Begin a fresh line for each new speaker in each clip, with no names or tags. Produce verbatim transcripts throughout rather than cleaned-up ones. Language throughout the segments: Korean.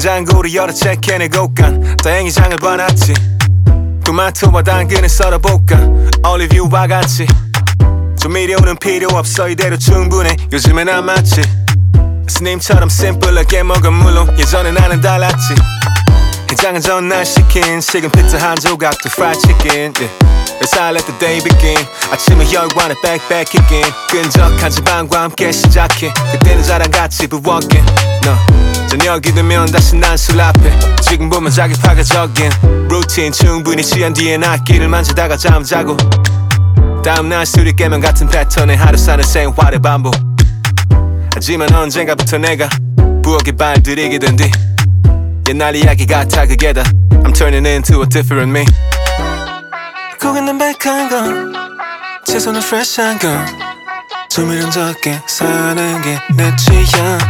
냉장고를 열어 체크해내고 간 다행히 장을 봐놨지. 토마토와 당근을 썰어볼까 올리브유와 같이. 조미료는 필요 없어 이대로 충분해 요즘엔 안 맞지. 스님처럼 심플하게 먹어 물론 예전에 나는 달랐지. 해장은 전날 시킨 식은 피자 한 조각 또 fried chicken yeah. Let's all let the day begin. 아침에 혈관에 빽빽 kick in. 끈적한 지방과 함께 시작해. 그때는 자랑같이 부엌에 no. 저녁이 되면 다시 난 술 앞에. 지금 보면 자기파가 적인 루틴 충분히 취한 뒤에 악기를 만지다가 잠 자고 다음날 술이 깨면 같은 패턴의 하루 사는 생활의 반복. 하지만 언젠가부터 내가 부엌에 발들이게 된 뒤 옛날 이야기 같아 그게 다 I'm turning into a different me. 고기는 담백한 거 채소는 fresh한 거 조미료는 적게 사는 게 내 취향.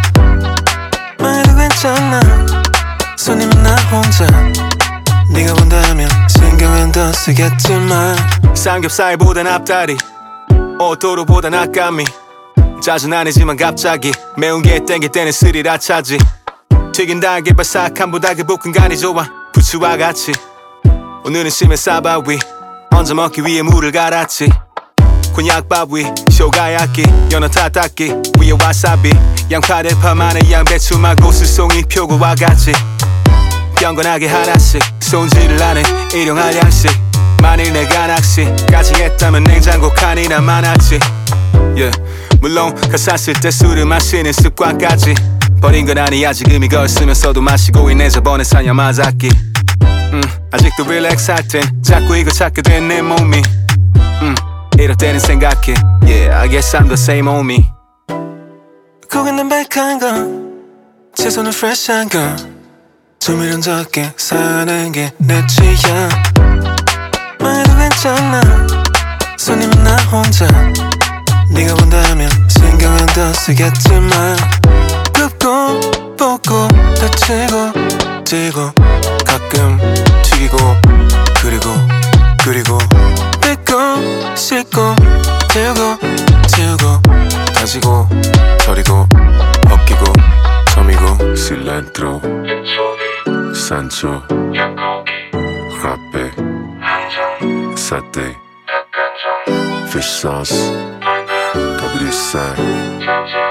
말해도 괜찮아 손님은 나 혼자. 네가 본다면 신경은 더 쓰겠지만 삼겹살보단 앞다리 오토로보단 앞감이 자주는 아니지만 갑자기 매운 게 땡길 때는 스리라 차지. 튀긴 달걀 바삭함보다 그 볶은 간이 좋아 부추와 같이. 오늘은 심해 사바 위 얹어 먹기 위해 물을 갈았지. 곤약밥 위 쇼가야끼 연어 타따끼 위에 와사비 양파 대파 마늘 양배추 고수송이 표고와 같이. 경건하게 하나씩 손질을 하는 일용할 양식. 만일 내가 낚시까지 했다면 냉장고 칸이나 많았지 yeah. 물론 가사 쓸 때 술을 마시는 습관까지 버린 건 아니. 아직 의미가 없으면서도 마시고 있네 저번에 사야마자키. 음, 아직도 릴렉스 할 땐 자꾸 이거 찾게 된 내 몸이 음, 이럴 때는 생각해 Yeah, I guess I'm the same old me. 고기는 담백한 거 채소는 fresh한 거 조미료는 적게 사는 게 내 취향. 말해도 괜찮아 손님은 나 혼자. 네가 본다면 신경은 더 쓰겠지만 굽고 볶고 데치고 찌고 가끔 튀기고 그리고 그리고 뺏고 씻고 재우고 재우고 다지고 절이고 벗기고 점이고 실란트로 산초 카페 사테 fish sauce 가브리살